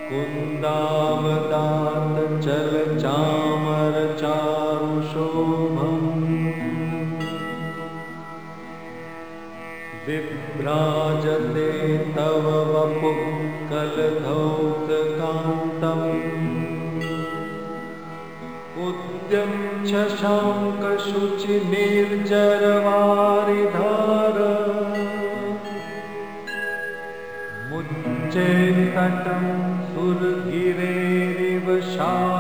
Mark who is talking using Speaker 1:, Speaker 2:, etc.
Speaker 1: कुन्दावदातचलचामरचारुशोभम् विभ्राजते तव वपुः कलधौतकान्तम् उद्यं शशाङ्कशुचिनिर्जरवारिधार मुच्चैस्तटं सुरगिरेरिव शा